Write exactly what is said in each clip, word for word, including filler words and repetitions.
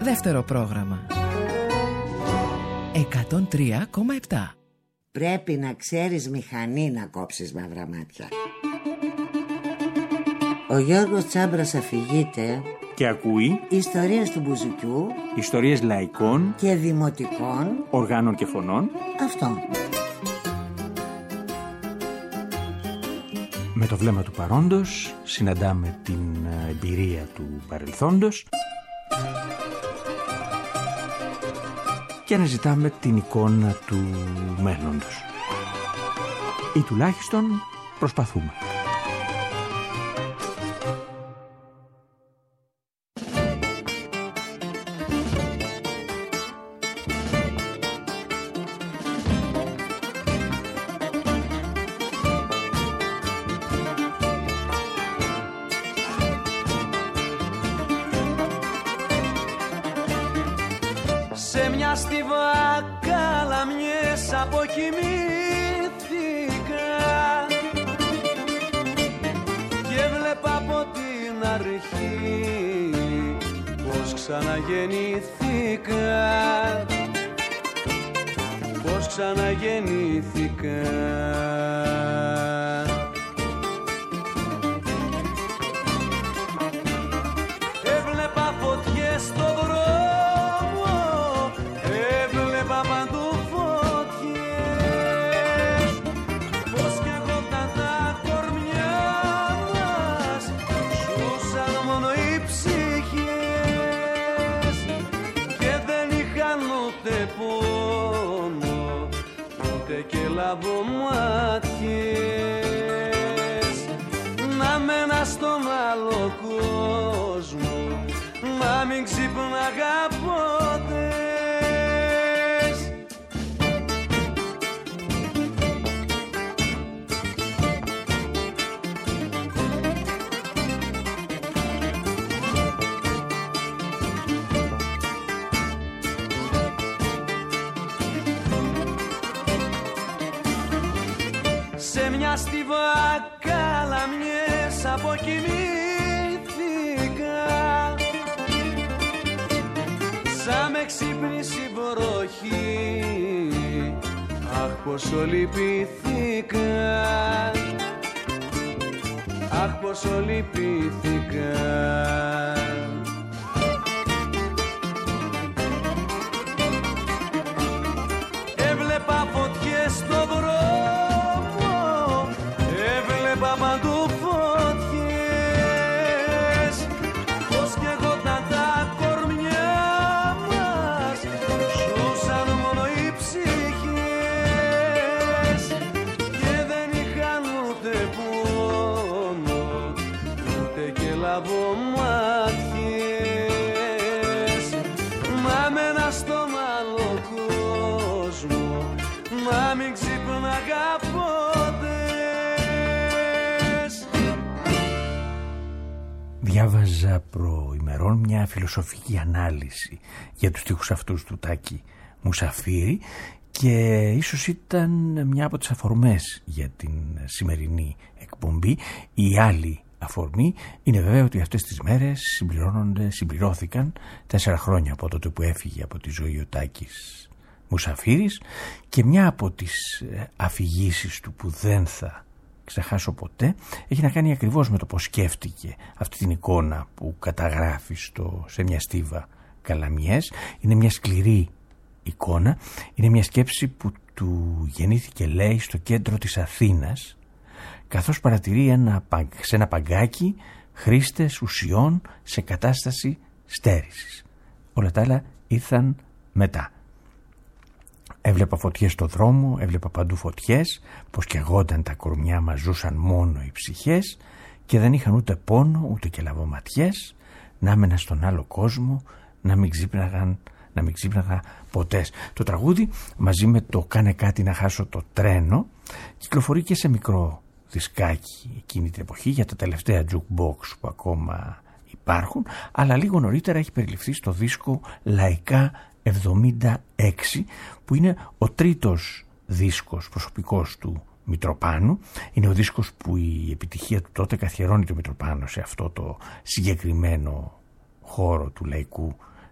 Δεύτερο πρόγραμμα. εκατόν τρία κόμμα επτά. Πρέπει να ξέρεις μηχανή να κόψεις μαύρα μάτια. Ο Γιώργος Τσάμπρας αφηγείται και ακούει ιστορίες του μπουζουκιού, ιστορίες λαϊκών και δημοτικών οργάνων και φωνών. Αυτό. Με το βλέμμα του παρόντος συναντάμε την εμπειρία του παρελθόντος και αναζητάμε την εικόνα του μέλλοντος. Ή τουλάχιστον προσπαθούμε. Ξαναγεννήθηκα, πως ξαναγεννήθηκα. Έβλεπα φωτιές στο δρόμο, έβλεπα παντού φωτιές, πως κι εγώ τα τα κορμιά μας ζούσαν μόνο οι ψυχές και δεν είχαν ούτε πόνο ούτε και λαμπομάτιες. Να μένα στον άλλο κόσμο, να μην ξύπναγα ποτέ. Σε μια στιβάκα λαμιές αποκοιμήθηκα, σαν με ξύπνησε η βροχή, αχ πόσο λυπήθηκα, αχ πόσο λυπήθηκα. Έβλεπα φωτιές στο δρόμο, έβλεπα παντού φωτιές, πως κι εγώ τα τα κορμιά μας ζούσαν μόνο οι ψυχές και δεν είχαν ούτε πόνο ούτε και λαμπομάτιες. Μα μένα στον άλλο κόσμο, να μην ξύπναγα ποτέ. Διάβαζα προημερών μια φιλοσοφική ανάλυση για τους στίχους αυτούς του Τάκη Μουσαφίρη και ίσως ήταν μια από τις αφορμές για την σημερινή εκπομπή. Η άλλη αφορμή είναι βέβαια ότι αυτές τις μέρες συμπληρώνονται, συμπληρώθηκαν τέσσερα χρόνια από τότε που έφυγε από τη ζωή ο Τάκης Μουσαφίρης και μια από τις αφηγήσεις του που δεν θα ξεχάσω ποτέ έχει να κάνει ακριβώς με το πώς σκέφτηκε αυτή την εικόνα που καταγράφει στο, σε μια στίβα Καλαμιές. Είναι μια σκληρή εικόνα, είναι μια σκέψη που του γεννήθηκε, λέει, στο κέντρο της Αθήνας, καθώς παρατηρεί ένα, σε ένα παγκάκι χρήστες ουσιών σε κατάσταση στέρησης. Όλα τα άλλα ήρθαν μετά. Έβλεπα φωτιές στο δρόμο, έβλεπα παντού φωτιές, πως κι αγόταν τα κορμιά μας ζούσαν μόνο οι ψυχές και δεν είχαν ούτε πόνο ούτε και λαβοματιές, να έμενα στον άλλο κόσμο, να μην ξύπναγαν, να μην ξύπναγα ποτέ. Το τραγούδι μαζί με το «Κάνε κάτι να χάσω το τρένο» κυκλοφορεί και σε μικρό δισκάκι εκείνη την εποχή για τα τελευταία jukebox που ακόμα υπάρχουν, αλλά λίγο νωρίτερα έχει περιληφθεί στο δίσκο «Λαϊκά εβδομήντα έξι» που είναι ο τρίτος δίσκος προσωπικός του Μητροπάνου. Είναι ο δίσκος που η επιτυχία του τότε καθιερώνει το Μητροπάνο σε αυτό το συγκεκριμένο χώρο του λαϊκού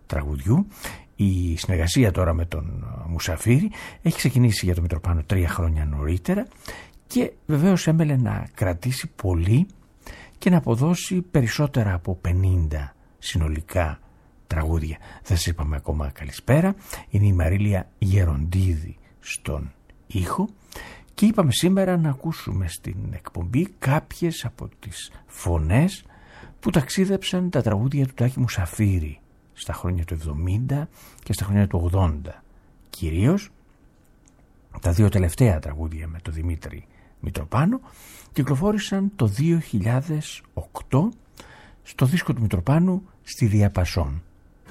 τραγουδιού. Η συνεργασία τώρα με τον Μουσαφίρη έχει ξεκινήσει για τον Μητροπάνο τρία χρόνια νωρίτερα και βεβαίως έμελε να κρατήσει πολύ και να αποδώσει περισσότερα από πενήντα συνολικά τραγούδια. Δεν σας είπαμε ακόμα καλησπέρα. Είναι η Μαρίλια Γεροντίδη στον ήχο και είπαμε σήμερα να ακούσουμε στην εκπομπή κάποιες από τις φωνές που ταξίδεψαν τα τραγούδια του Τάκη Μουσαφίρη στα χρόνια του εβδομήντα και στα χρόνια του ογδόντα. Κυρίως τα δύο τελευταία τραγούδια με τον Δημήτρη Μητροπάνο κυκλοφόρησαν το δύο χιλιάδες οκτώ στο δίσκο του Μητροπάνου «Στη Διαπασόν».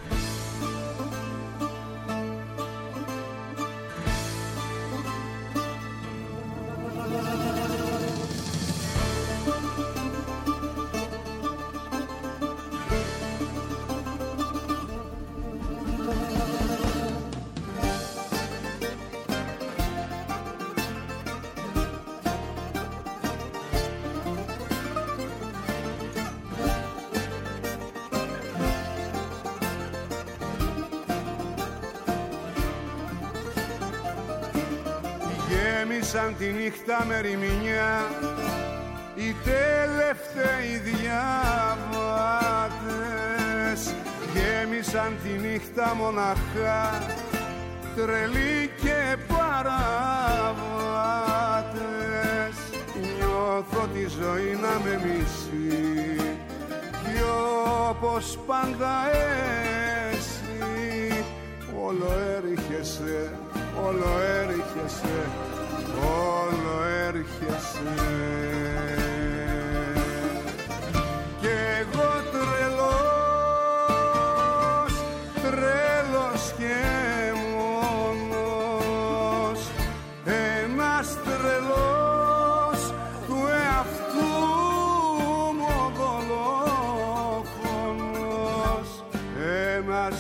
Γέμισαν τη νύχτα με ρημινιά οι τελευταίοι διαβάτες. Γέμισαν τη νύχτα μοναχά τρελοί και παραβάτες. Νιώθω τη ζωή να με μισεί κι όπως πάντα εσύ όλο έρχεσαι, όλο έρχεσαι, όλο έρχεσαι. Κι εγώ τρελός, τρελός και μόνος, ένας τρελός του εαυτού μου δολοφόνος, ένας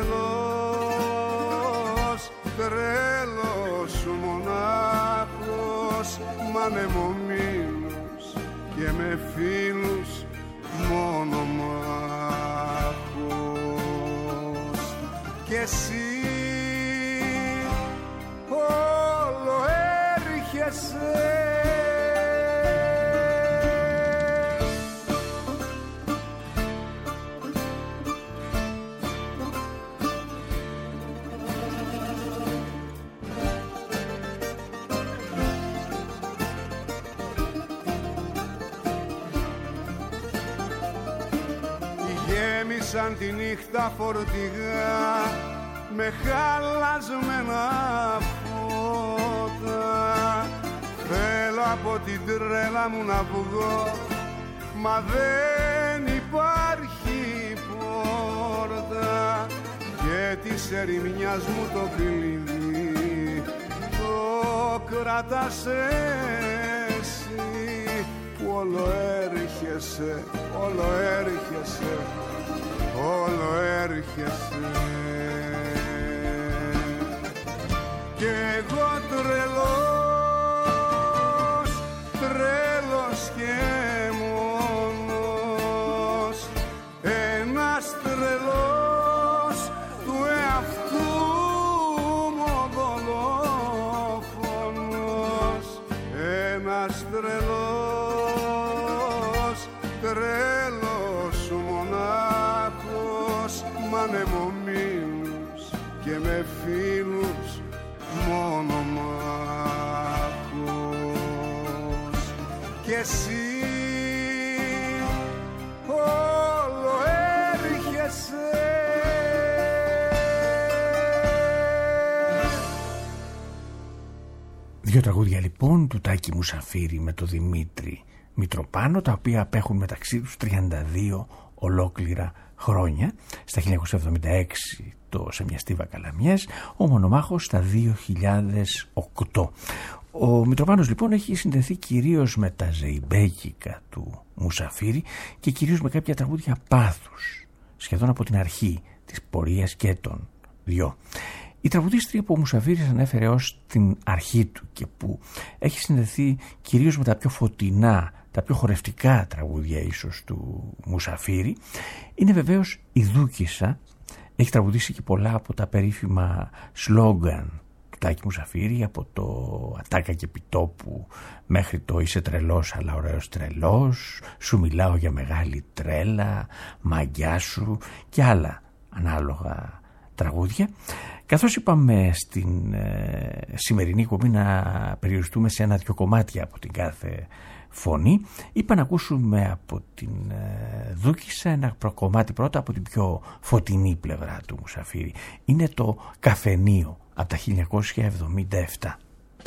τρελός, τρελός μονάχος, μ' ανεμομήλους και με φίλους μόνο μάχος. Κι εσύ όλο έρχεσαι. Γέμισαν τη νύχτα φορτηγά με χαλασμένα φώτα. Θέλω από την τρέλα μου να βγω, μα δεν υπάρχει πόρτα. Και της ερημιάς μου το κλειδί το κρατάς εσύ, που όλο έρχεσαι, όλο έρχεσαι, όλο έρχεσαι. Κι εγώ τρελός, τρελός και μόνος, ένας τρελός του εαυτού μου δολοφόνος, ένας τρελός, τρελός μονάχος, μ' ανεμομήλους και με φίλους μόνο μάχος. Κι εσύ όλο έρχεσαι. Δύο τραγούδια λοιπόν του Τάκη Μουσαφίρη με το Δημήτρη Μητροπάνο, τα οποία απέχουν μεταξύ τους τριάντα δύο ολόκληρα χρόνια. Στα χίλια εννιακόσια εβδομήντα έξι το «Σε μια στίβα καλαμιές», ο μονομάχος στα δύο χιλιάδες οκτώ. Ο Μητροπάνος λοιπόν έχει συνδεθεί κυρίως με τα ζεϊμπέκικα του Μουσαφίρη και κυρίως με κάποια τραγούδια πάθους, σχεδόν από την αρχή της πορείας και των δυο. Η τραγουδίστρια που ο Μουσαφίρης ανέφερε ως την αρχή του και που έχει συνδεθεί κυρίως με τα πιο φωτεινά, τα πιο χορευτικά τραγούδια ίσως του Μουσαφίρη, είναι βεβαίως η Δούκισσα, Έχει τραγουδήσει και πολλά από τα περίφημα σλόγγαν του Τάκη Μουσαφίρη, από το «Ατάκα και επιτόπου» μέχρι το «Είσαι τρελός αλλά ωραίος τρελός», «Σου μιλάω για μεγάλη τρέλα», «Μαγκιά σου» και άλλα ανάλογα τραγούδια. Καθώς είπαμε στην ε, σημερινή εκπομπή να περιοριστούμε σε ένα-δυο κομμάτια από την κάθε φωνή, είπα να ακούσουμε από την ε, Δούκισσα ένα κομμάτι πρώτα από την πιο φωτεινή πλευρά του Μουσαφίρη. Είναι το «Καφενείο» από τα χίλια εννιακόσια εβδομήντα επτά.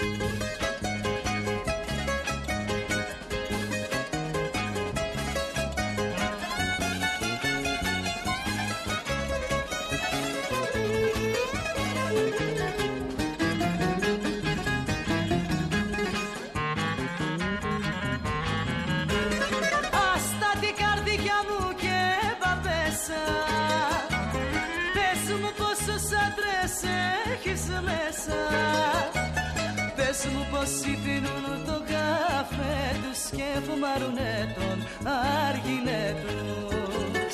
Όσοι πίνουν το καφέ τους και φουμάρουνε τον άργυλε τους.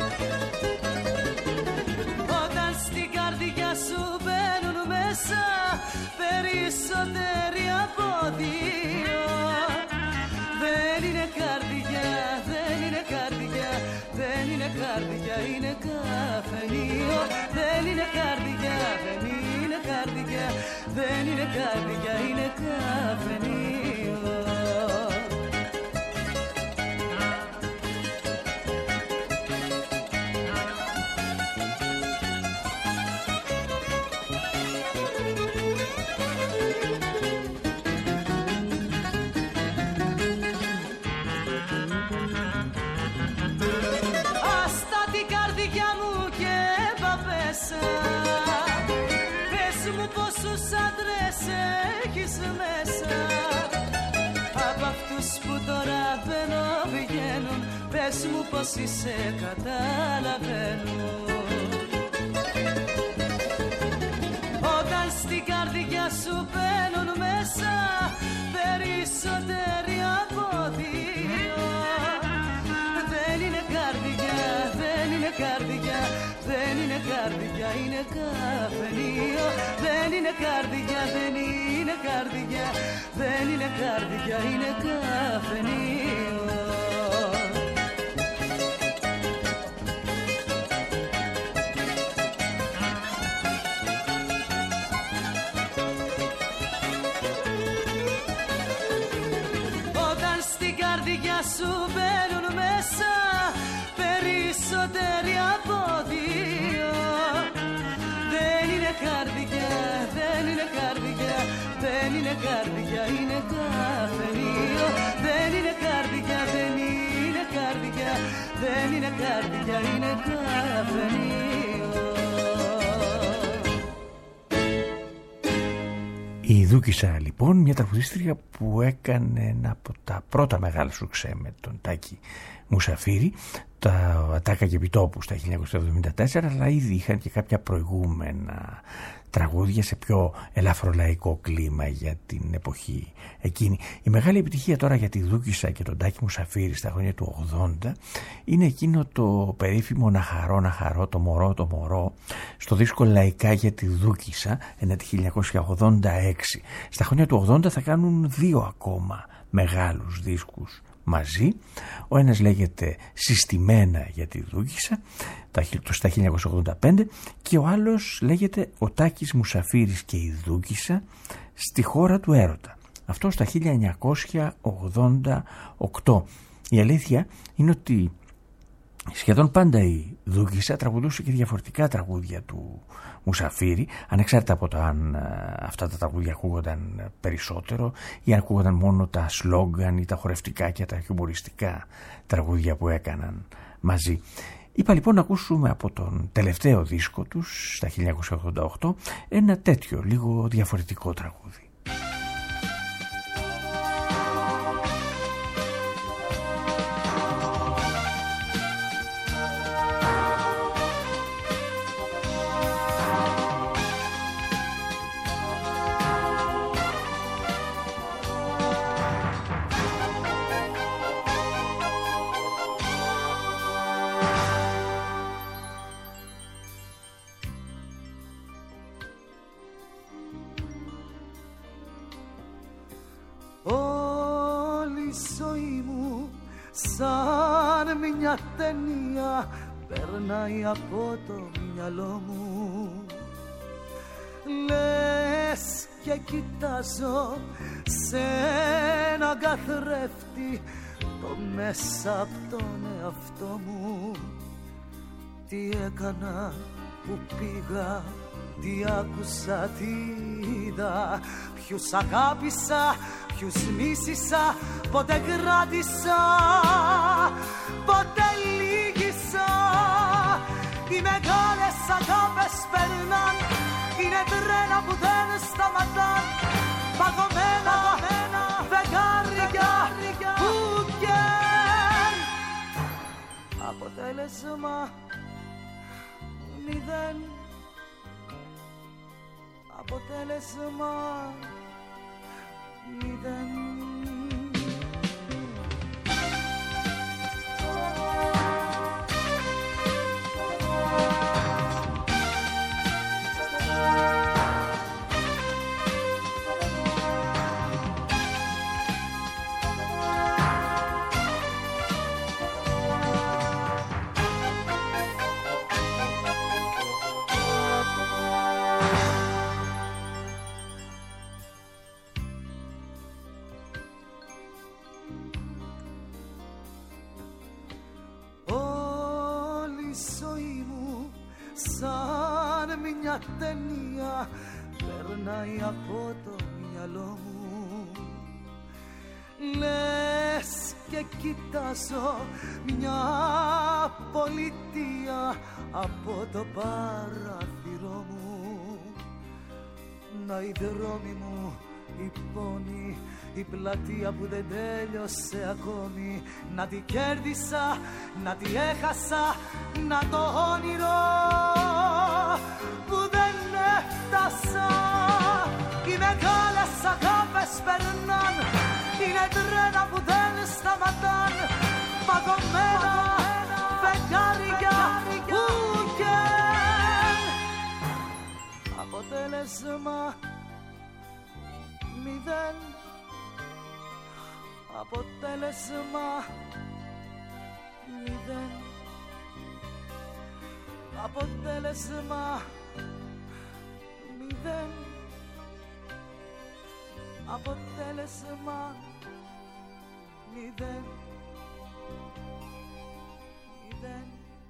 Όταν στην καρδιά σου μπαίνουν μέσα περισσότεροι από δύο, δεν είναι καρδιά, δεν είναι καρδιά, δεν είναι καρδιά, είναι καφενείο. Δεν είναι καρδιά, δεν είναι καρδιά, δεν είναι καρδιά, είναι καφενείο. Άστα την καρδιά μου και παπέσα, πες μου πόσους άντρες έχεις μέσα. Από αυτούς που τώρα μπαίνω βγαίνουν, πες μου πόσοι σε καταλαβαίνουν. Όταν στην καρδιά σου μπαίνουν μέσα περισσότεροι από δύο, δεν είναι καρδιά, δεν είναι καρδιά, δεν είναι καρδιά, είναι καφενείο. Δεν είναι καρδιά, δεν είναι καρδιά, δεν είναι καρδιά, είναι καφενείο. Όταν στην καρδιά σου μπαίνουν μέσα περισσότεροι από δύο, δεν είναι καρδιά, δεν είναι καρδιά, δεν είναι καρδιά, είναι καφενείο. Δεν είναι καρδιά, δεν είναι καρδιά, δεν είναι καρδιά, είναι καφενείο. Η Δούκισσα λοιπόν, μια τραγουδίστρια που έκανε ένα από τα πρώτα μεγάλα σουξέ με τον Τάκη Μουσαφίρη, τα «Ατάκα και επιτόπου» στα χίλια εννιακόσια εβδομήντα τέσσερα, αλλά ήδη είχαν και κάποια προηγούμενα τραγούδια σε πιο ελαφρολαϊκό κλίμα για την εποχή εκείνη. Η μεγάλη επιτυχία τώρα για τη Δούκισσα και τον Τάκη Μουσαφίρη στα χρόνια του ογδόντα είναι εκείνο το περίφημο «Να χαρώ, να χαρώ, το μωρό, το μωρό» στο δίσκο «Λαϊκά για τη Δούκισσα», ένα χίλια εννιακόσια ογδόντα έξι. Στα χρόνια του ογδόντα θα κάνουν δύο ακόμα μεγάλους δίσκους μαζί. Ο ένας λέγεται «Συστημένα για τη Δούκισσα» στα χίλια εννιακόσια ογδόντα πέντε και ο άλλος λέγεται «Ο Τάκης Μουσαφίρης και η Δούκισσα στη χώρα του έρωτα». Αυτό στα χίλια εννιακόσια ογδόντα οκτώ. Η αλήθεια είναι ότι σχεδόν πάντα η Δούκισσα τραγουδούσε και διαφορετικά τραγούδια του Μουσαφίρη, ανεξάρτητα από το αν αυτά τα τραγούδια ακούγονταν περισσότερο ή αν ακούγονταν μόνο τα σλόγγαν ή τα χορευτικά και τα χιουμοριστικά τραγούδια που έκαναν μαζί. Είπα λοιπόν να ακούσουμε από τον τελευταίο δίσκο τους στα χίλια εννιακόσια ογδόντα οκτώ ένα τέτοιο λίγο διαφορετικό τραγούδι. μια ταινία περνάει από το μυαλό μου. Λες και κοιτάζω σε έναν καθρέφτη το μέσα απ' τον εαυτό μου. Τι έκανα που πήγα, τι άκουσα, τι είδα, ποιους αγάπησα, ποιους μίσησα, ποτέ κράτησα, ποτέ λύγησα. Οι μεγάλες αγάπες περνάν, είναι τρένα που δεν σταματάν, παγωμένα, παγωμένα φεγγάρια που καίν. Αποτέλεσμα μηδέν, αποτέλεσμα μηδέν. Μια ταινία περνάει από το μυαλό μου. Λες και κοιτάζω μια πολιτεία από το παράθυρο μου. Να οι δρόμοι μου, η πόνη, η πλατεία που δεν τέλειωσε ακόμη. Να τη κέρδισα, να τη έχασα, να το όνειρο που δεν έφτασα. Οι μεγάλες αγάπες περνάν, είναι τρένα που δεν σταματάν, παγωμένα φεγγάρια που καίν. Αποτέλεσμα μηδέν, αποτέλεσμα μηδέν, αποτέλεσμα μηδέν, αποτέλεσμα μηδέν, μηδέν.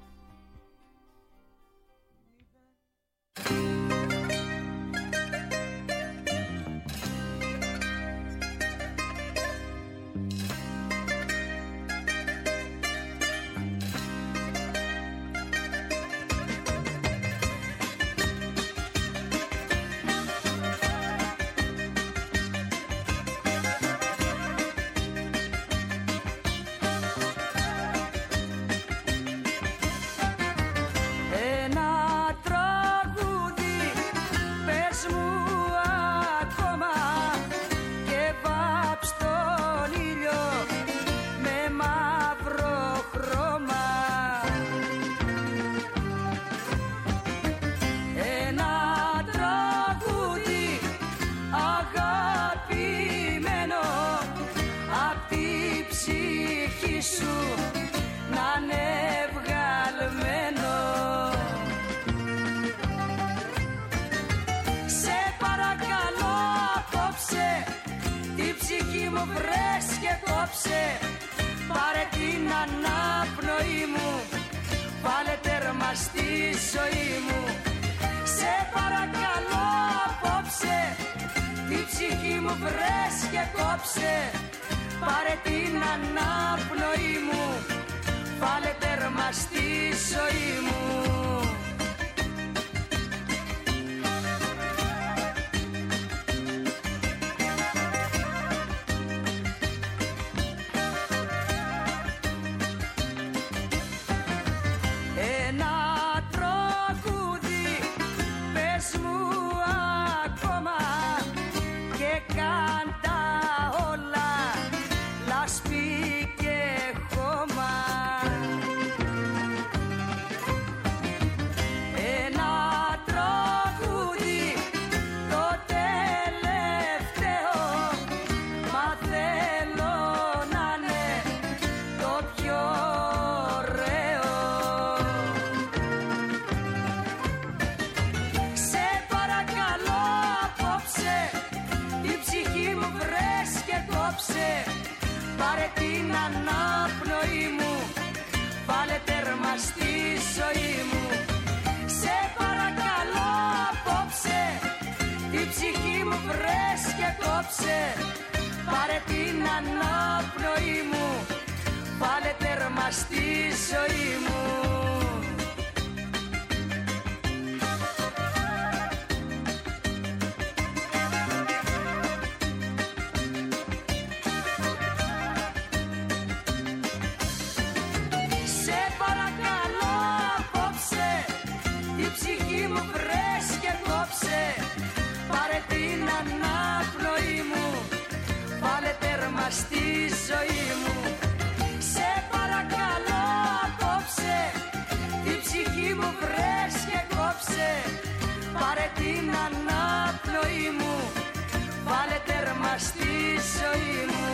Πάρε την αναπνοή μου, βάλε τέρμα στη ζωή μου. Σε παρακαλώ απόψε, την ψυχή μου βρες και κόψε. Πάρε την αναπνοή μου, βάλε τέρμα στη ζωή μου. αναπνοή μου, βάλε τέρμα στη ζωή μου. Σε παρακαλώ απόψε, η ψυχή μου βρες και κόψε, πάρε την αναπνοή μου, βάλε τέρμα στη ζωή μου. Σε παρακαλώ απόψε, η ψυχή μου βρες και κόψε, πάρε την αναπνοή μου, βάλε τέρμα στη ζωή μου.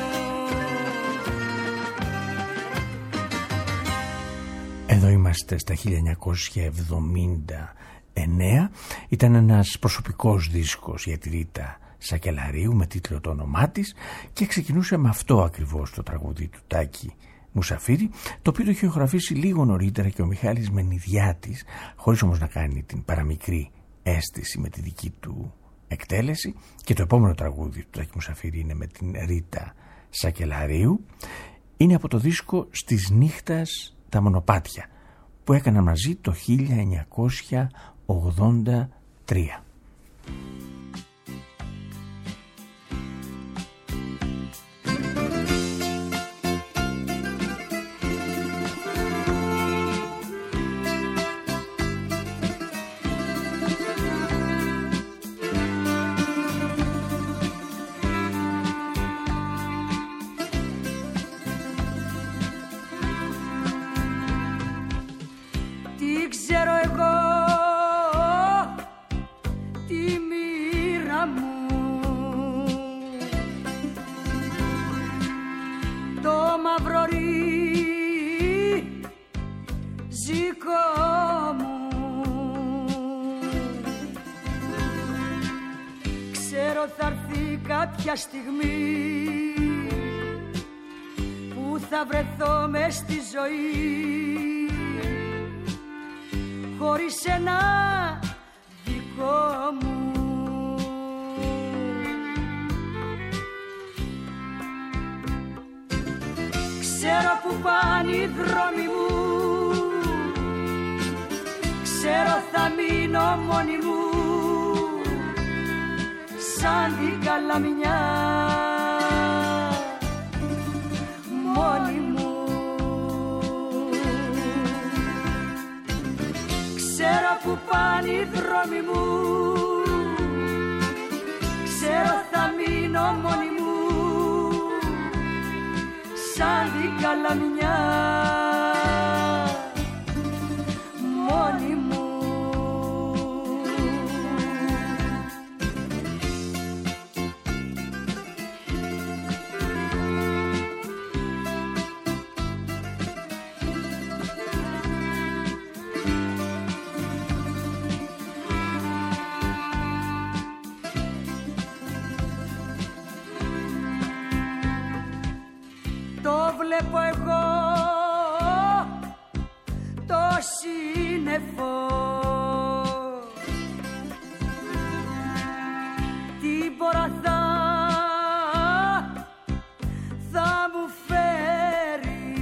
Εδώ είμαστε στα χίλια εννιακόσια εβδομήντα εννέα. Ήταν ένας προσωπικός δίσκος για τη Ρίτα Σακελαρίου με τίτλο το όνομά της και ξεκινούσε με αυτό ακριβώς το τραγούδι του Τάκη Μουσαφίρη, το οποίο το είχε ηχογραφήσει λίγο νωρίτερα και ο Μιχάλης Μενιδιάτης, χωρίς όμως να κάνει την παραμικρή αίσθηση με τη δική του εκτέλεση. Και το επόμενο τραγούδι του Τάκη Μουσαφίρη είναι με την Ρίτα Σακελαρίου. Είναι από το δίσκο «Στις νύχτας τα μονοπάτια» που έκανα μαζί το χίλια εννιακόσια ογδόντα τρία. Κάποια στιγμή που θα βρεθώ μες στη ζωή χωρίς ένα δικό μου. Ξέρω που πάνε οι δρόμοι μου, ξέρω θα μείνω μόνη μου σαν την καλαμιά, μόνη μου. Ξέρω που πάνε οι δρόμοι μου, ξέρω θα μείνω μόνη μου σαν την καλαμιά, μόνη μου. Βλέπω εγώ το σύννεφο, τι πора θα, θα μου φέρει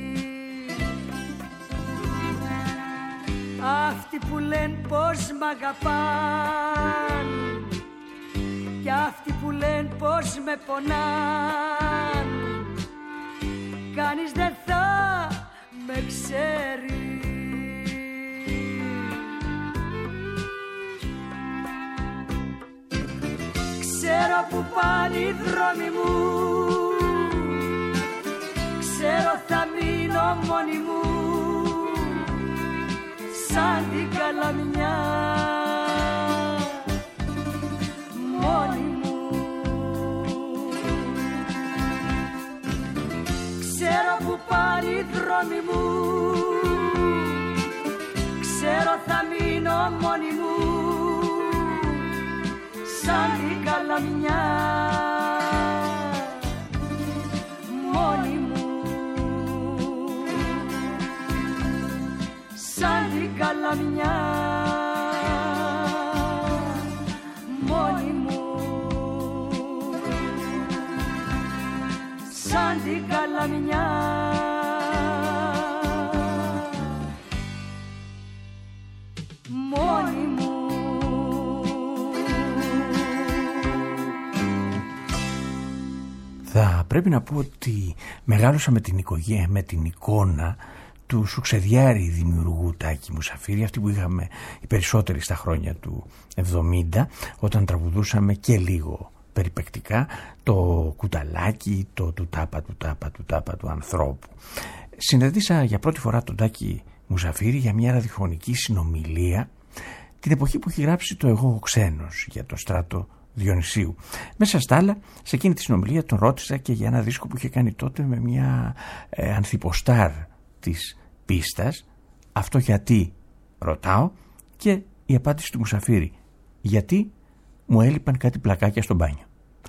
αυτοί που λένε πως μ' αγαπάν και αυτοί που λένε πως με πονάν. Κανείς δεν θα με ξέρει. Ξέρω που πάνε οι δρόμοι μου, ξέρω θα μείνω μόνη μου σαν την καλαμιά, μόνη μου. Ξέρω που πάνε οι δρόμοι μου, ξέρω θα μείνω μόνη μου σαν την καλαμιά, μόνη μου. Σαν την καλαμιά, μόνη μου. καμιά. Μόνη μου. Θα πρέπει να πω ότι μεγάλωσα με την οικογένεια, με την εικόνα του σουξεδιάρη δημιουργού Τάκη Μουσαφίρη, αυτή που είχαμε οι περισσότεροι στα χρόνια του εβδομήντα, όταν τραγουδούσαμε και λίγο περιπεκτικά το κουταλάκι, το του τάπα του τάπα του τάπα του ανθρώπου. Συναντήσα για πρώτη φορά τον Τάκη Μουσαφίρη για μια ραδιοφωνική συνομιλία την εποχή που έχει γράψει το «Εγώ ο ξένος» για το Στράτο Διονυσίου. Μέσα στα άλλα, σε εκείνη τη συνομιλία τον ρώτησα και για ένα δίσκο που είχε κάνει τότε με μια ε, ανθιποστάρ της πίστας. Αυτό γιατί, ρωτάω, και η απάντηση του Μουσαφίρη: γιατί μου έλειπαν κάτι πλακάκια στο μπάνιο.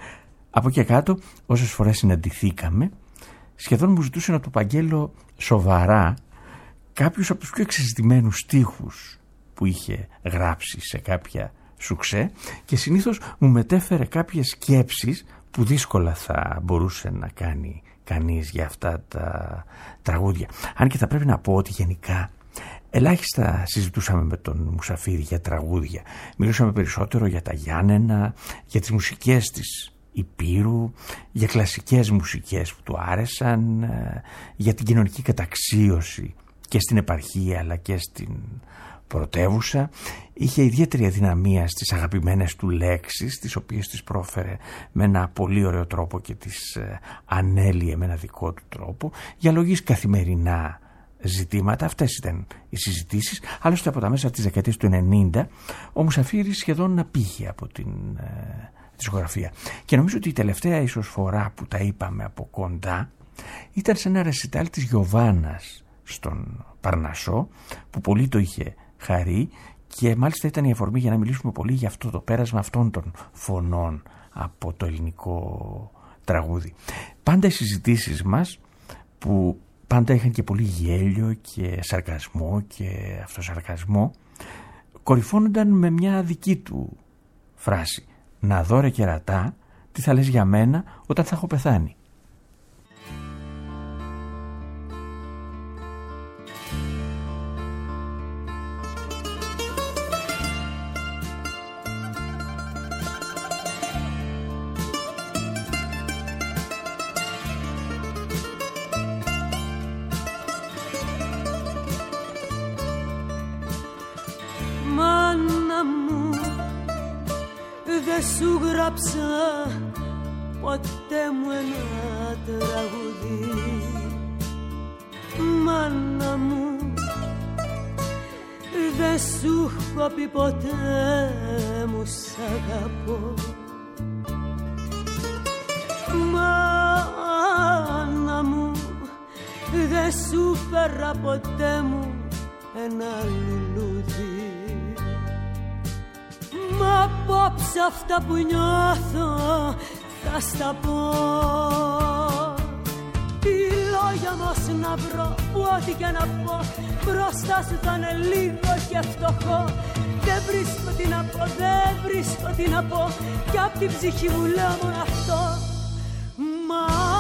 Από εκεί κάτω, όσες φορές συναντηθήκαμε, σχεδόν μου ζητούσε να του παγγέλω σοβαρά κάποιους από τους πιο εξεζητημένους στίχους που είχε γράψει σε κάποια σουξέ, και συνήθως μου μετέφερε κάποιες σκέψεις που δύσκολα θα μπορούσε να κάνει κανείς για αυτά τα τραγούδια. Αν και θα πρέπει να πω ότι γενικά ελάχιστα συζητούσαμε με τον Μουσαφίρη για τραγούδια. Μιλούσαμε περισσότερο για τα Γιάννενα, για τις μουσικές της Υπήρου, για κλασικές μουσικές που του άρεσαν, για την κοινωνική καταξίωση και στην επαρχία αλλά και στην πρωτεύουσα. Είχε ιδιαίτερη αδυναμία στις αγαπημένες του λέξεις, τις οποίες τις πρόφερε με ένα πολύ ωραίο τρόπο και τις ανέλυε με ένα δικό του τρόπο για λογής καθημερινά ζητήματα. Αυτές ήταν οι συζητήσεις. Άλλωστε από τα μέσα της δεκαετίας του ενενήντα ο Μουσαφίρης σχεδόν απήχε από την ε, δισκογραφία, και νομίζω ότι η τελευταία ίσως φορά που τα είπαμε από κοντά ήταν σε ένα ρεσιτάλ της Γιωβάνας στον Παρνασσό, που πολύ το είχε χαρεί, και μάλιστα ήταν η αφορμή για να μιλήσουμε πολύ για αυτό το πέρασμα αυτών των φωνών από το ελληνικό τραγούδι. Πάντα οι συζητήσεις μας, που πάντα είχαν και πολύ γέλιο και σαρκασμό και αυτοσαρκασμό, κορυφώνονταν με μια δική του φράση: «Να δω ρε κερατά, τι θα λες για μένα όταν θα έχω πεθάνει». Σου γράψα ποτέ μου ένα τραγούδι, μάνα μου, δεν σου έχω πει ποτέ μου σ' αγαπώ, μάνα μου, δεν σου φέρα ποτέ μου ένα λουλούδι. Μα απόψε αυτά που νιώθω θα στα πω. Τι λόγια όμως να βρω, που ό,τι και να πω μπροστά σου θα είναι λίγο και φτωχό. Δεν βρίσκω τι να πω, δεν βρίσκω τι να πω, κι απ' την ψυχή μου λέω μόνο αυτό. Μα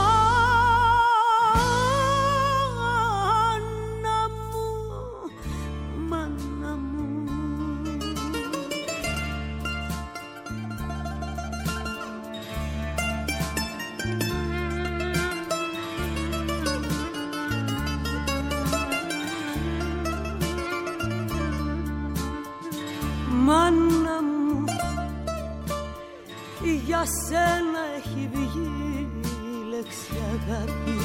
μάνα μου, για σένα έχει βγει η λέξη αγάπη.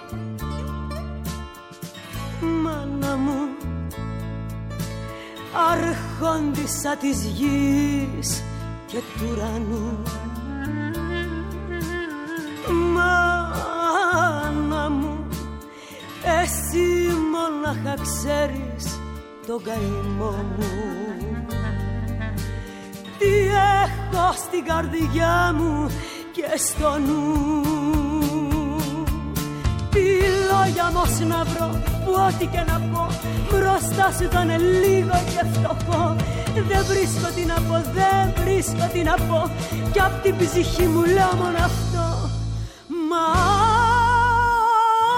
Μάνα μου, αρχόντισσα της γης και του ουρανού. Μάνα μου, εσύ μόναχα ξέρεις τον καημό μου. Τι έχω στην καρδιά μου και στο νου. Τι λόγια όμως να βρω, που ό,τι και να πω μπροστά σου ήταν λίγο και φτωχό. Δεν βρίσκω τι να πω, δεν βρίσκω τι να πω, κι απ' την ψυχή μου λέω μόνο αυτό. Μάνα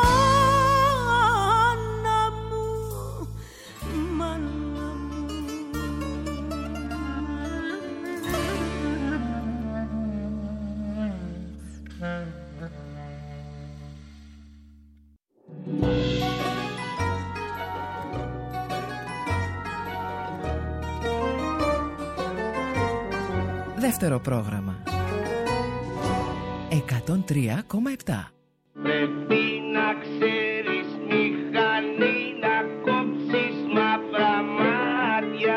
Δεύτερο πρόγραμμα. εκατόν τρία κόμμα επτά. Πρέπει να ξέρεις μηχανή να κόψεις μαύρα μάτια.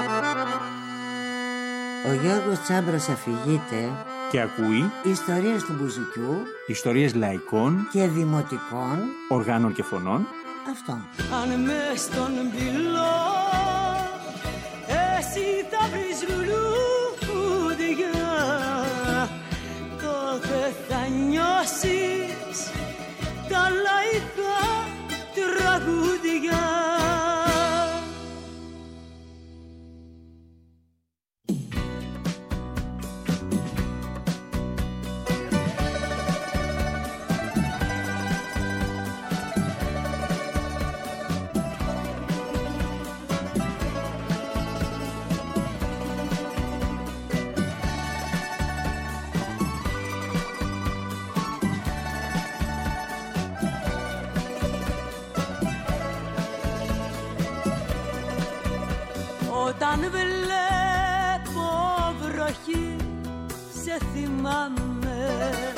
Ο Γιώργος Τσάμπρας αφηγείται Και ακούει ιστορίες του μπουζουκιού ιστορίες λαϊκών και δημοτικών οργάνων και φωνών. Αυτό. Αν μες στον πυλό εσύ θα βρεις λουλούδια, τότε θα νιώσεις τα λαϊκά τραγούδια. Όταν βλέπω βροχή σε θυμάμαι,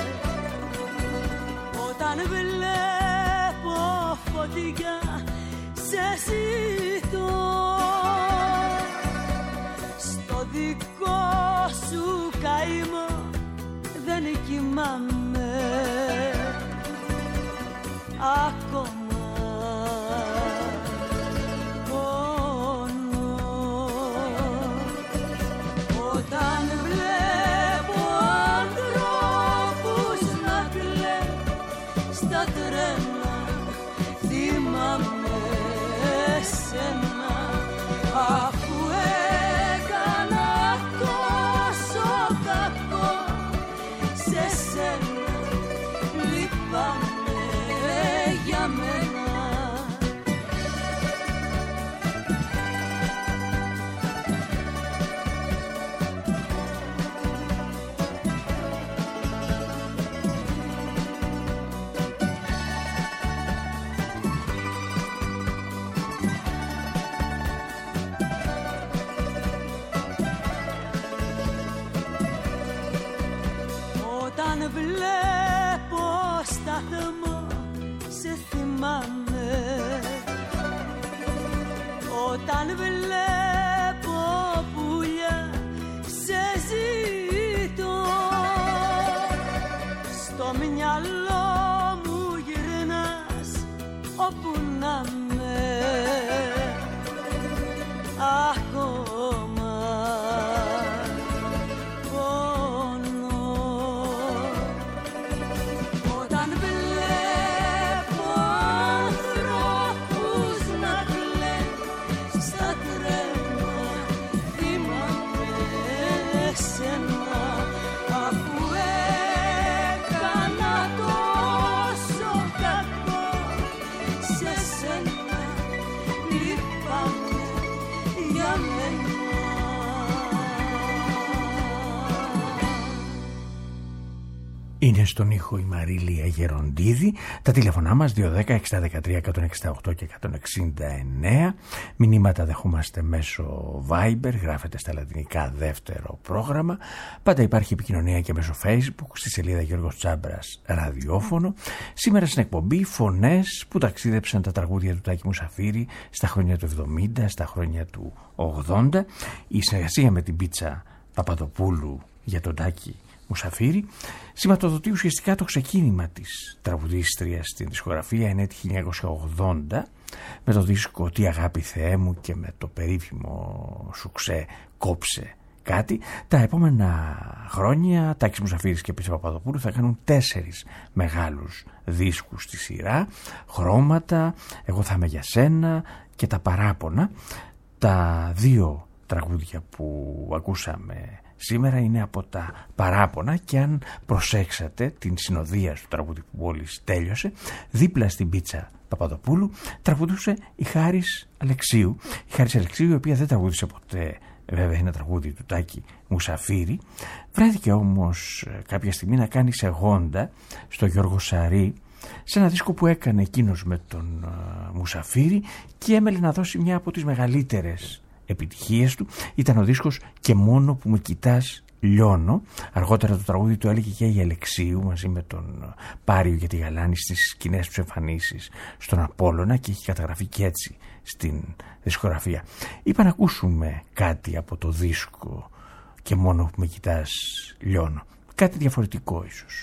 όταν βλέπω φωτιά σε ζητώ, στο δικό σου καημό δεν κοιμάμαι ακόμα. Όταν βλέπω ανθρώπους να κλαίνουν στα τρένα, θυμάμαι εσένα, αφού έκανα τόσο κακό σε σένα, λυπάμαι για μένα. Όταν βλέπω σταθμό σε θυμάμαι, όταν βλέπω πουλιά σε ζητώ, στο μυαλό μου γυρνάς όπου να με ακόμα. Είναι στον ήχο η Μαρίλια Γεροντίδη. Τα τηλεφωνά μας δύο ένα μηδέν έξι ένα τρία ένα έξι οκτώ και ένα έξι εννέα. Μηνύματα δεχόμαστε μέσω Viber, γράφετε στα λατινικά δεύτερο πρόγραμμα. Πάντα υπάρχει επικοινωνία και μέσω Facebook στη σελίδα Γιώργος Τσάμπρας ραδιόφωνο. Σήμερα στην εκπομπή φωνές που ταξίδεψαν τα τραγούδια του Τάκη Μουσαφίρη στα χρόνια του εβδομήντα, στα χρόνια του ογδόντα. Η συνεργασία με την Πίτσα Παπαδοπούλου για τον Τάκη Μουσαφίρη σηματοδοτεί ουσιαστικά το ξεκίνημα της τραγουδίστριας στην δισκογραφία εν έτη χίλια εννιακόσια ογδόντα με το δίσκο «Τι αγάπη Θεέ μου» και με το περίφημο σουξέ «Κόψε κάτι». Τα επόμενα χρόνια Τάκης Μουσαφίρης και Πίτσα Παπαδοπούλου θα κάνουν τέσσερις μεγάλους δίσκους στη σειρά: «Χρώματα», «Εγώ θα είμαι για σένα» και «Τα παράπονα». Τα δύο τραγούδια που ακούσαμε σήμερα είναι από τα παράπονα, και αν προσέξατε την συνοδεία στο τραγούδι που μόλις τέλειωσε, δίπλα στην Πίτσα Παπαδοπούλου τραγουδούσε η Χάρης Αλεξίου. Η Χάρης Αλεξίου, η οποία δεν τραγούδισε ποτέ βέβαια ένα τραγούδι του Τάκη Μουσαφίρη, βρέθηκε όμως κάποια στιγμή να κάνει σεγόντα στο Γιώργο Σαρή σε ένα δίσκο που έκανε εκείνος με τον uh, Μουσαφίρη, και έμελε να δώσει μια από τις μεγαλύτερες επιτυχίες του. Ήταν ο δίσκος «Και μόνο που με κοιτάς Λιώνω. Αργότερα το τραγούδι του έλεγε και η Αλεξίου μαζί με τον Πάριο για τη Γαλάνη στις σκηνές τους εμφανίσεις στον Απόλλωνα και έχει καταγραφεί και έτσι στην δισκογραφία. Είπα να ακούσουμε κάτι από το δίσκο «Και μόνο που με κοιτάς λιώνω». Κάτι διαφορετικό ίσως.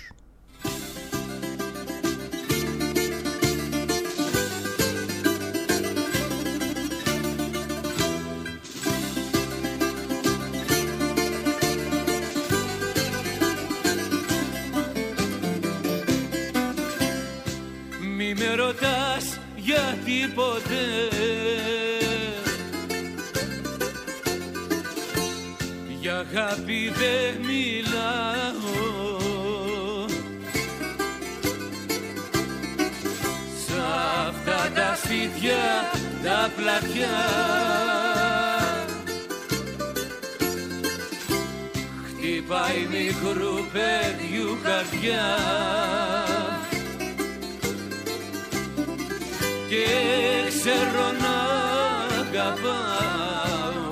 Μη με ρωτάς γιατί ποτέ για αγάπη δεν μιλάω. Σ' αυτά τα σπίτια τα πλατιά χτυπάει μικρού παιδιού καρδιά και ξέρω να αγαπάω.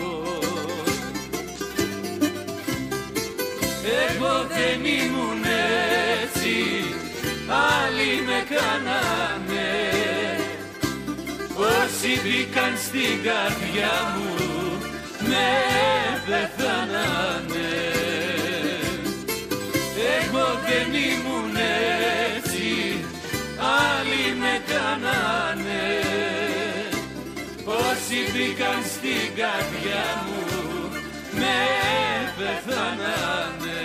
Εγώ δεν ήμουν έτσι, άλλοι με κάνανε. Όσοι μπήκαν στην καρδιά μου με πεθάνανε. Εγώ δεν ήμουν έτσι, άλλοι με κάνανε. Όσοι μπήκαν στην καρδιά μου με πεθάνανε.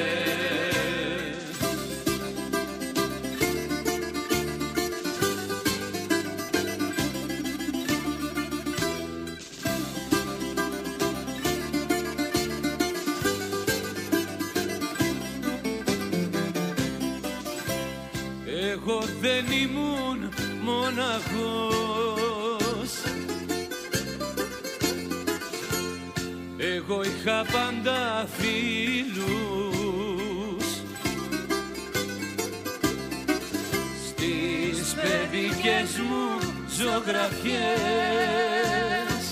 Εγώ δεν ήμουν μοναχός, εγώ είχα πάντα φίλους. Στις παιδικές μου ζωγραφιές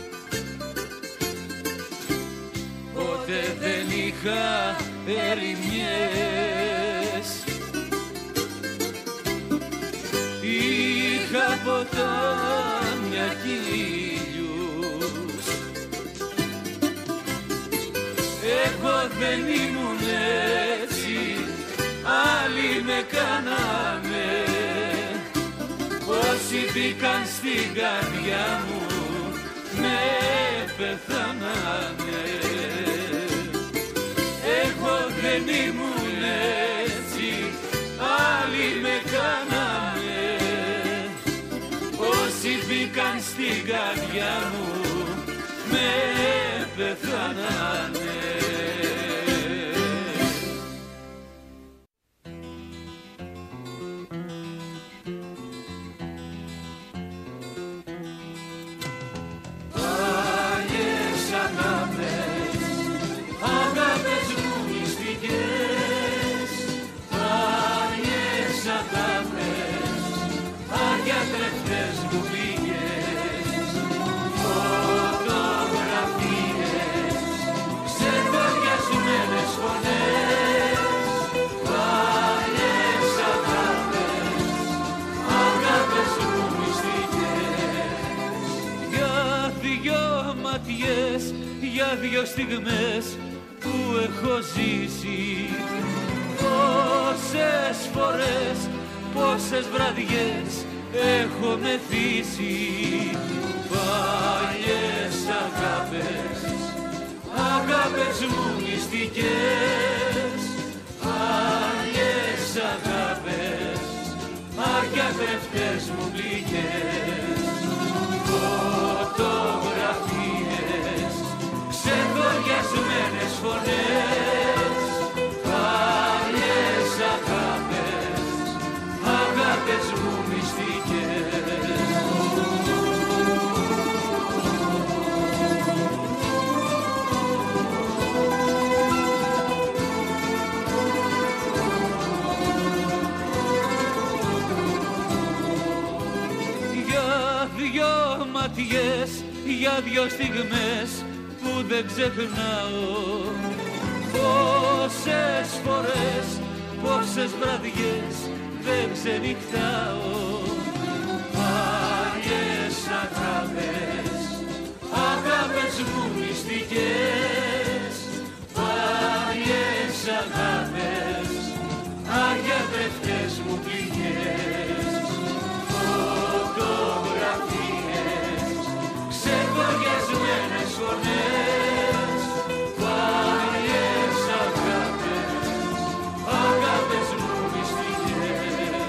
ποτέ δεν είχα ερημιές. Είχα ποτάμια κύλιους. Εγώ δεν ήμουν έτσι, άλλοι με κάνανε. Όσοι μπήκαν στην καρδιά μου με πεθάνανε. Εγώ δεν ήμουν έτσι, άλλοι με κάνανε. Όσοι μπήκαν στην καρδιά μου με πεθάνανε. Άγιες αγάπες, αγάπες μου μυστικές. Άγιες αγάπες, αδιατρεπτές μου πληγές. Φωτογραφίες, ξεδοριασμένες φωνές. Άγιες αγάπες, αγάπες μου μυστικές. Για δυο ματιές, για δυο στιγμές που έχω ζήσει. Πόσες φορές, πόσες βραδιές έχω μεθύσει. Παλιές αγάπες, αγάπες μου μυστικές. Παλιές αγάπες, αδιατρεπτές μου πληγές. Φωτογραφίες, ξεδοριασμένες φωνές. Παλιές αγάπες, αγάπες μου μυστικές. Για δυο ματιές, για δυο στιγμές που δεν ξεχνάω. Πόσες φορές, πόσες βραδιές δεν ξενυχτάω. Παλιές αγάπες, αγάπες μου μυστικές. Παλιές αγάπες, αγιατρευτές μου πληγές. Φωτογραφίες, ξεχωριασμένες φωνές. Παλιές αγάπες, αγάπες μου μυστικές.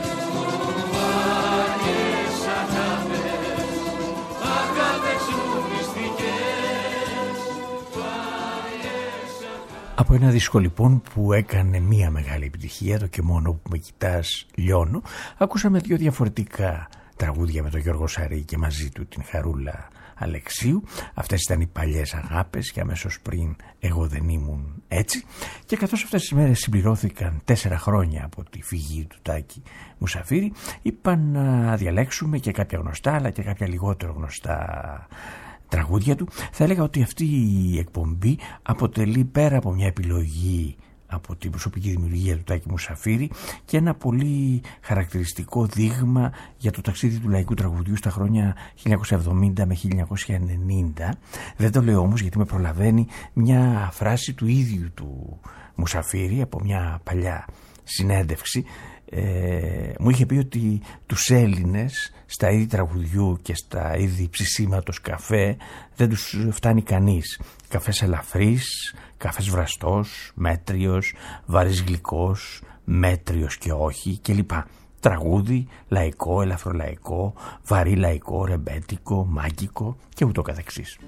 Παλιές αγάπες, αγάπες μου μυστικές. Παλιές αγάπες. Από ένα δίσκο λοιπόν που έκανε μία μεγάλη επιτυχία, το «Και μόνο που με κοιτάς λιώνω», ακούσαμε δύο διαφορετικά τραγούδια με τον Γιώργο Σαρή και μαζί του την Χαρούλα Αλεξίου. Αυτές ήταν οι παλιές αγάπες και αμέσως πριν «Εγώ δεν ήμουν έτσι». Και καθώς αυτές τις μέρες συμπληρώθηκαν τέσσερα χρόνια από τη φυγή του Τάκη Μουσαφίρη, είπα να διαλέξουμε και κάποια γνωστά αλλά και κάποια λιγότερο γνωστά τραγούδια του. Θα έλεγα ότι αυτή η εκπομπή αποτελεί, πέρα από μια επιλογή από την προσωπική δημιουργία του Τάκη Μουσαφίρη, και ένα πολύ χαρακτηριστικό δείγμα για το ταξίδι του λαϊκού τραγουδιού στα χρόνια χίλια εννιακόσια εβδομήντα με χίλια εννιακόσια ενενήντα. Δεν το λέω όμως γιατί με προλαβαίνει μια φράση του ίδιου του Μουσαφίρη από μια παλιά συνέντευξη. Ε, μου είχε πει ότι τους Έλληνες στα είδη τραγουδιού και στα είδη ψησίματος καφέ δεν τους φτάνει κανείς. Καφές ελαφρύς, καφές βραστός, μέτριος, βαρύς γλυκός, μέτριος και όχι κλπ. Τραγούδι, λαϊκό, ελαφρολαϊκό, βαρύ λαϊκό, ρεμπέτικο, μάγκικο και ούτω καθεξής.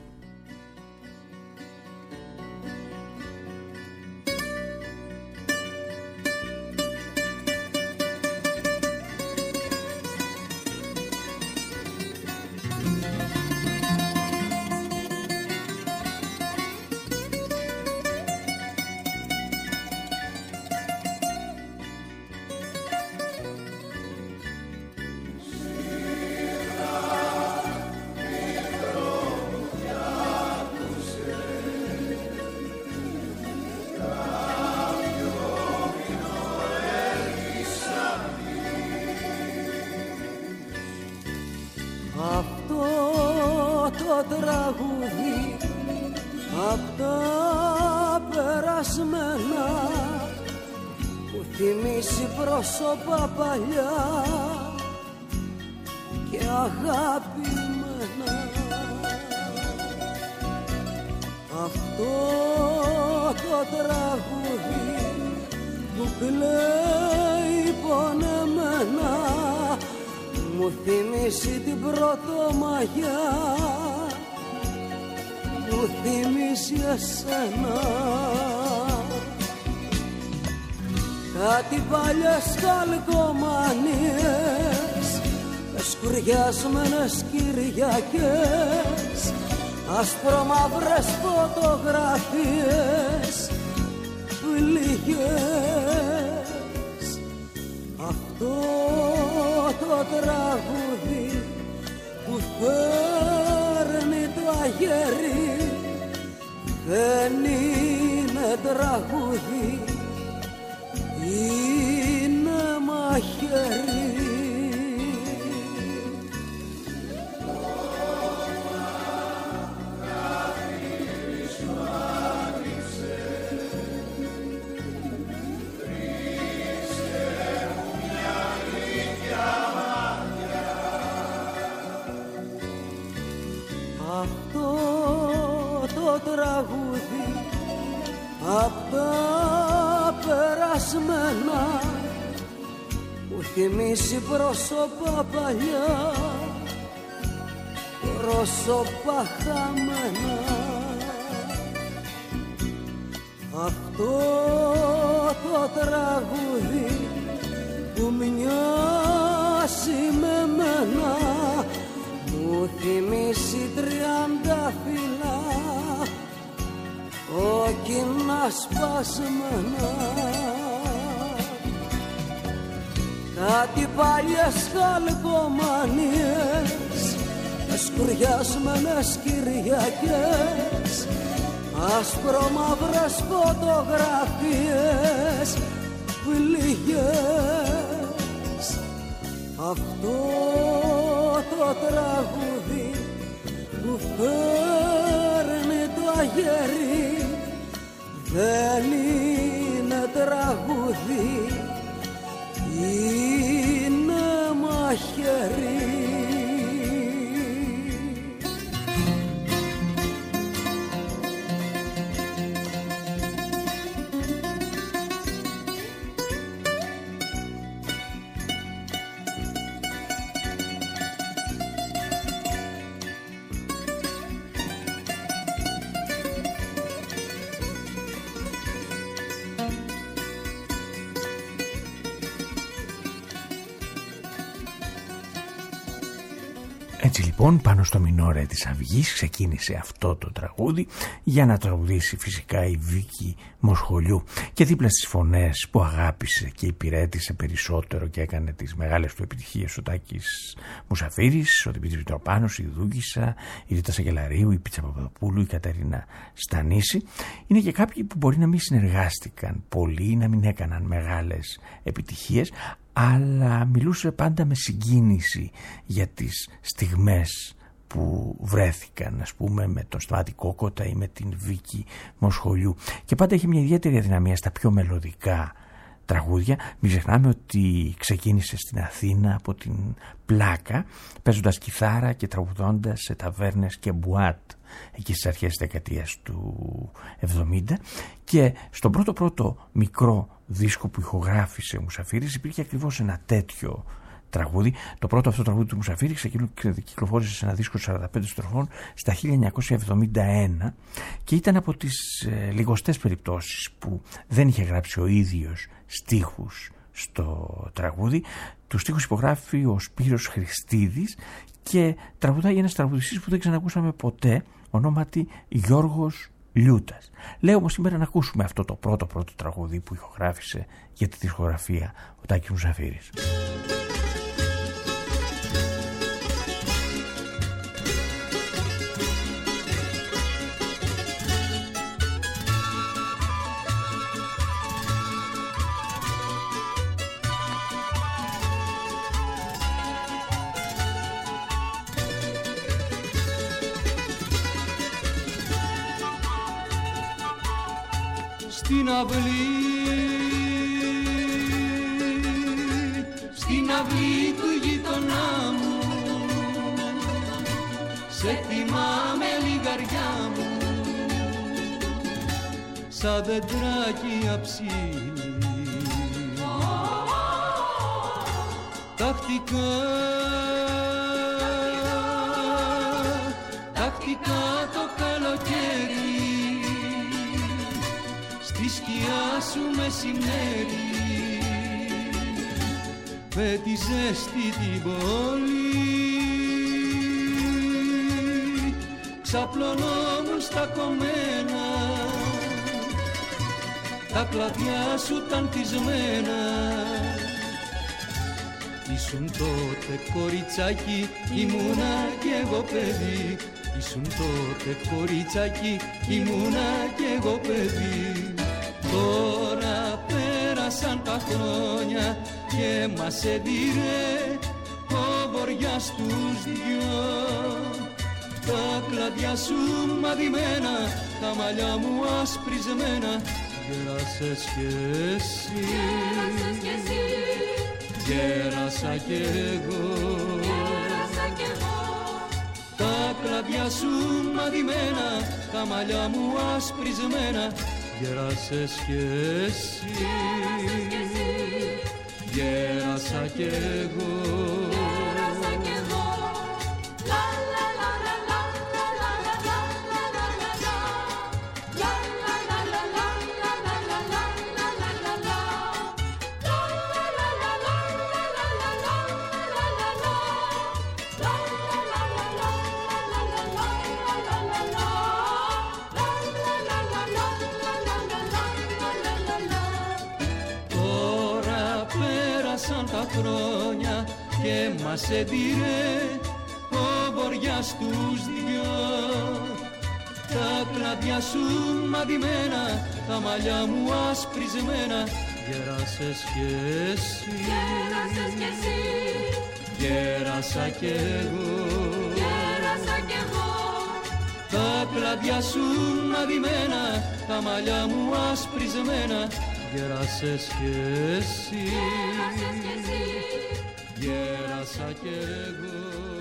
Πρόσωπα παλιά και αγαπημένα. Αυτό το τραγούδι που κλαίει πονεμένα μου θυμίσει την Πρωτομαγιά, μου θυμίσει εσένα. Κάτι παλιές καλκομανίες, σκουριασμένες Κυριακές, ασπρομαύρες φωτογραφίες, πληγές. Αυτό το τραγούδι που φέρνει το αγέρι δεν είναι τραγούδι, είναι μαχαίρι. Αυτό το τραγούδι απ' τα περασμένα μου θυμίσει πρόσωπα παλιά, πρόσωπα χαμένα. Αυτό το τραγούδι που μοιάζει με μένα μου θυμίσει τριαντάφυλλα κόκκινα σπασμένα. Κάτι παλιές χαλκομανίες, σκουριασμένες Κυριακές, άσπρο-μαύρες φωτογραφίες πληγές. Αυτό το τραγούδι που φέρνει το αγέρι δεν είναι τραγούδι, είναι μαχαίρι. Έτσι λοιπόν πάνω στο μινόρε της Αυγής ξεκίνησε αυτό το τραγούδι για να τραγουδήσει φυσικά η Βίκη Μοσχολιού, και δίπλα στις φωνές που αγάπησε και υπηρέτησε περισσότερο και έκανε τις μεγάλες του επιτυχίες ο Τάκης Μουσαφίρης, ο Δημήτρης Μητροπάνος, η Δούκισσα, η Ρίτα Σαγγελαρίου, η Πίτσα Παπαδοπούλου, η Κατερίνα Στανίση. Είναι και κάποιοι που μπορεί να μην συνεργάστηκαν πολύ, να μην έκαναν μεγάλες επιτυχίες, αλλά μιλούσε πάντα με συγκίνηση για τις στιγμές που βρέθηκαν, ας πούμε, με τον Σταμάτη Κόκοτα ή με την Βίκη Μοσχολιού, και πάντα είχε μια ιδιαίτερη αδυναμία στα πιο μελωδικά τραγούδια. Μην ξεχνάμε ότι ξεκίνησε στην Αθήνα από την πλάκα, παίζοντας κιθάρα και τραγουδώντας σε ταβέρνες και μπουάτ εκεί στις αρχές της δεκαετίας του εβδομήντα, και στον πρώτο πρώτο μικρό δίσκο που ηχογράφησε ο Μουσαφίρης υπήρχε ακριβώς ένα τέτοιο τραγούδι. Το πρώτο αυτό τραγούδι του Μουσαφίρη κυκλοφόρησε σε ένα δίσκο σαράντα πέντε στροφών στα χίλια εννιακόσια εβδομήντα ένα και ήταν από τις ε, λιγοστές περιπτώσεις που δεν είχε γράψει ο ίδιος στίχους στο τραγούδι. Τους στίχους υπογράφει ο Σπύρος Χριστίδης και τραγουδάει ένας τραγουδιστής που δεν ξανακούσαμε ποτέ, ονόματι Γιώργος Λιούτας. Λέω όμως σήμερα να ακούσουμε αυτό το πρώτο πρώτο τραγούδι που ηχογράφησε για τη δισκογραφία ο Τάκης Μουσαφίρης. Στην αυλή, στην αυλή του γειτονά μου, σε θυμάμαι λιγαριά μου, σαν δεντράκι αψίλη, τακτικά, τακτικά το καλοκαίρι, στη σκιά σου μεσημέρι, με τη ζέστη την πόλη, ξαπλωνόμουν στα κομμένα, τα κλαδιά σου ήταν τισμένα. Ήσουν τότε κοριτσάκι, ήμουνα κι εγώ παιδί, ήσουν τότε κοριτσάκι, ήμουνα κι εγώ παιδί. Τώρα πέρασαν τα χρόνια και μας έδιρε ο βοριάς τους δυο. Τα κλαδιά σου μαδημένα, τα μαλλιά μου ασπρισμένα, γέρασες κι εσύ, γέρασα κι εγώ. Τα κλαδιά σου μαδημένα, τα μαλλιά μου ασπρισμένα, γέρασες κι εσύ, γέρασα κι εγώ. Χρόνια και μας έδιρε ο βοριάς τους δυο. Τα κλαδιά σου μαδημένα, τα μαλλιά μου ασπρισμένα, γέρασες κι εσύ. Γέρασες κι εσύ. Γέρασα κι εγώ. Γέρασα κι εγώ. Τα κλαδιά σου μαδημένα, τα μαλλιά μου ασπρισμένα, γέρασες κι εσύ. Γέρασες κι εσύ. Γέρασα κι εγώ.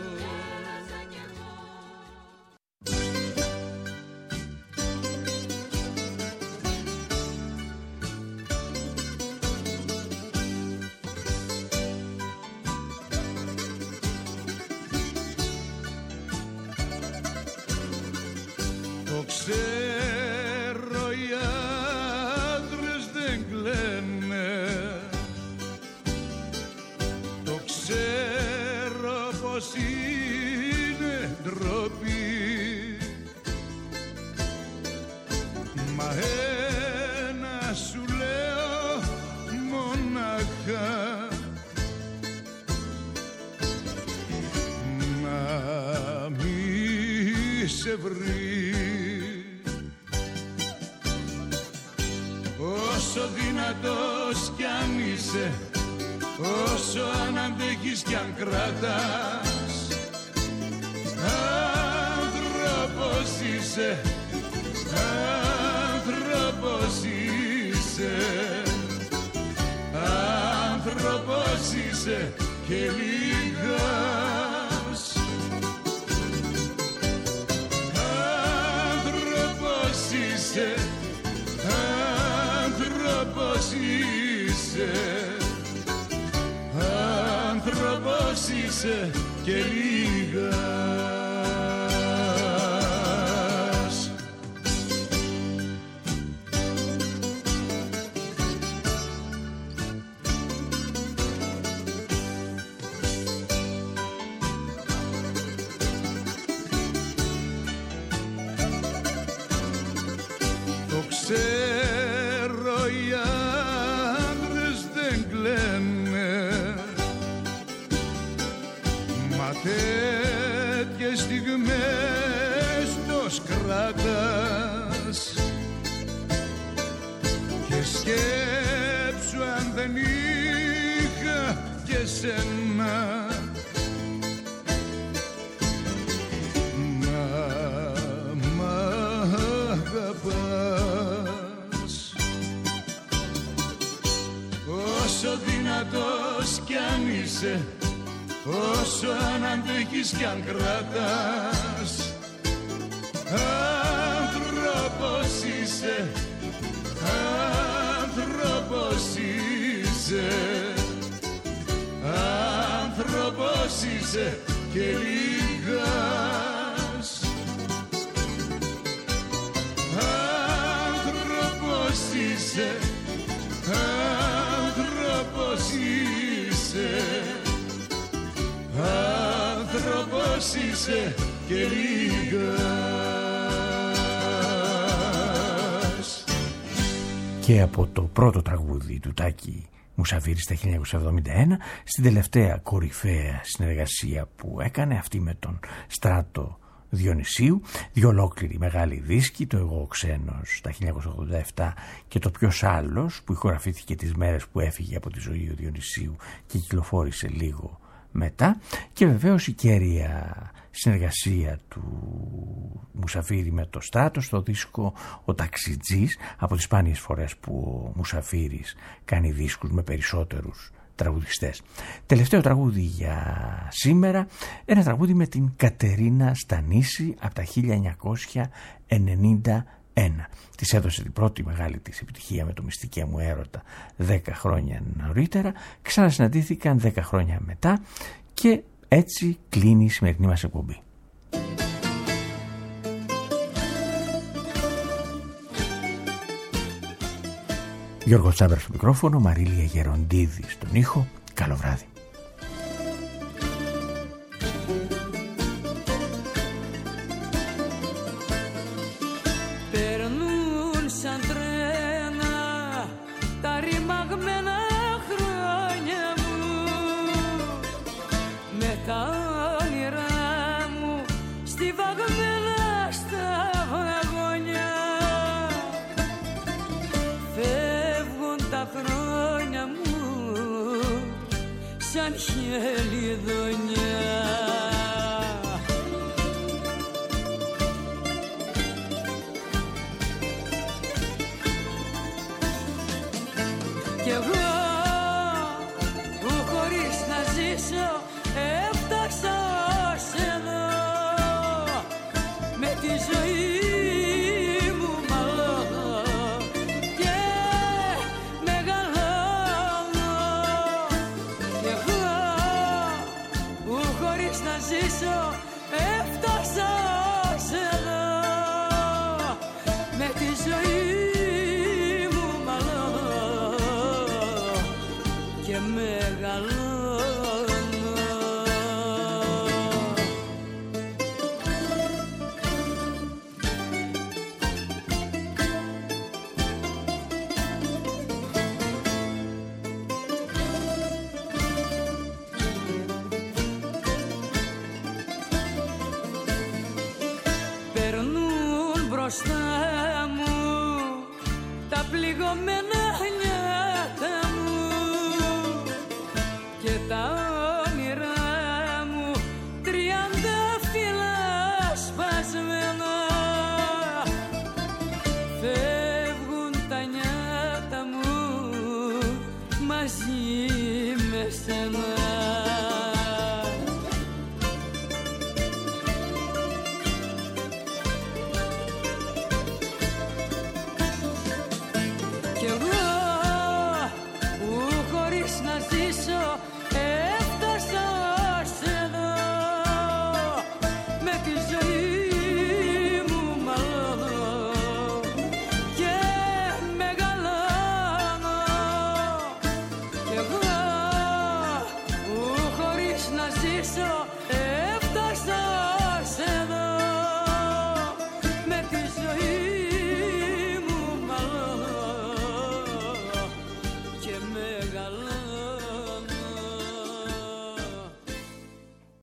Ξέρω οι άντρες δεν κλαίνε, το ξέρω πως είναι ντροπή, μα ένα σου λέω μονάχα, να μη σε βρει. Όσο δυνατός κι αν είσαι, όσο αν αντέχεις κι αν κρατάς, άνθρωπος είσαι, άνθρωπος είσαι, άνθρωπος είσαι και λίγος, άνθρωπος είσαι, άνθρωπος είσαι, άνθρωπος είσαι και λίγας. Το ξέρω οι άντρες δεν κλαίνε, μα τέτοιες στιγμές το σκράτας, και σκέψου αν δεν είχα και σένα, να μ' αγαπάς. Όσο δυνατός κι αν είσαι, όσο αν αντέχεις κι αν κρατάς, άνθρωπος είσαι, άνθρωπος είσαι, άνθρωπος είσαι και λίγας, άνθρωπος είσαι, άνθρωπος είσαι, άνθρωπος είσαι και λίγας. Και από το πρώτο τραγούδι του Τάκη Μουσαφίρη στα χίλια εννιακόσια εβδομήντα ένα στην τελευταία κορυφαία συνεργασία που έκανε, αυτή με τον Στράτο Διονυσίου, δύο ολόκληροι μεγάλοι δίσκοι, το Εγώ ο Ξένος τα χίλια εννιακόσια ογδόντα επτά και το Ποιος άλλος, που ηχογραφήθηκε τις μέρες που έφυγε από τη ζωή ο Διονυσίου και κυκλοφόρησε λίγο μετά, και βεβαίως η κέρια συνεργασία του Μουσαφίρη με το Στράτο στο δίσκο Ο Ταξιτζής, από τις σπάνιες φορές που ο Μουσαφίρης κάνει δίσκους με περισσότερους τραγουδιστές. Τελευταίο τραγούδι για σήμερα, ένα τραγούδι με την Κατερίνα Στανίση από τα χίλια εννιακόσια ενενήντα ένα. Της έδωσε την πρώτη μεγάλη της επιτυχία με το Μυστική μου έρωτα δέκα χρόνια νωρίτερα, ξανασυναντήθηκαν δέκα χρόνια μετά και έτσι κλείνει η σημερινή μας εκπομπή. Γιώργος Τσάμπρας στο μικρόφωνο, Μαρίλια Γεροντίδη στον ήχο. Καλό βράδυ. Περνούν σαν τρένα τα ρημαγμένα χρόνια μου, με τα όνειρά μου στιβαγμένα στα βαγόνια. σαν χελιδονιά. Κι εγώ που χωρίς να ζήσω έφτασα ως εδώ, με τη ζωή μου μαλώνω και μεγαλώνω. Κι εγώ που χωρίς να ζήσω έφτασα ως εδώ, με τη ζωή και μεγαλώνω. Περνούν μπροστά μου τα πληγωμένα νιάτα μου και τα